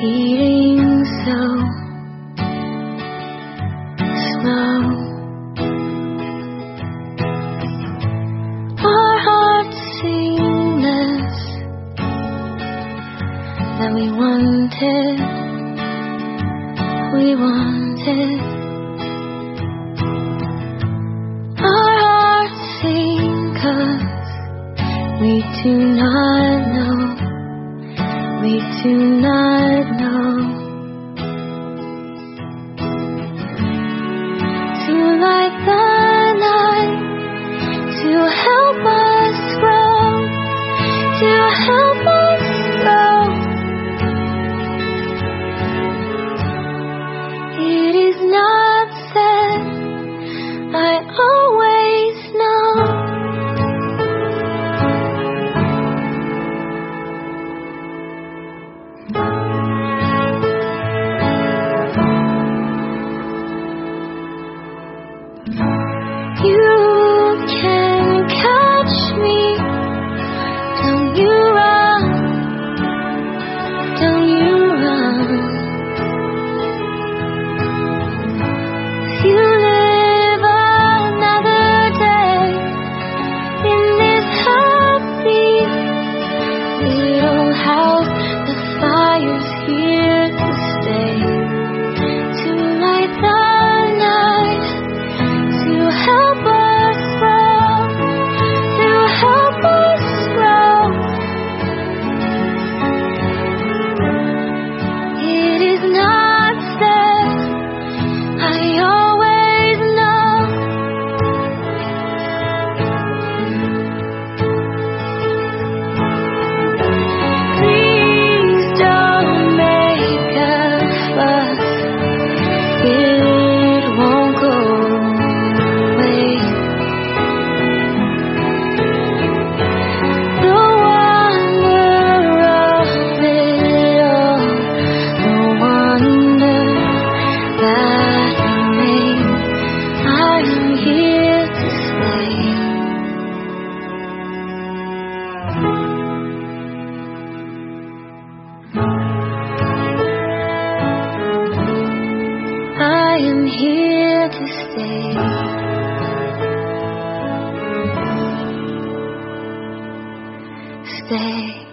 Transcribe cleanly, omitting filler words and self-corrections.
beating so slow. Our hearts sing less than we wanted. Our hearts sing 'cause we do not know. We do not know. To light the night, to help us grow, to help us grow. It is not said, I always know. You can catch me, don't you run, don't you run. You live another day in this happy little house. The fire's here to stay, to light the night, to help us grow, to help us grow. It is not said, I always know. Please don't make a fuss, it won't go away. The wonder of it all, the wonder that remains. I am here to stay. I am here to stay. Stay.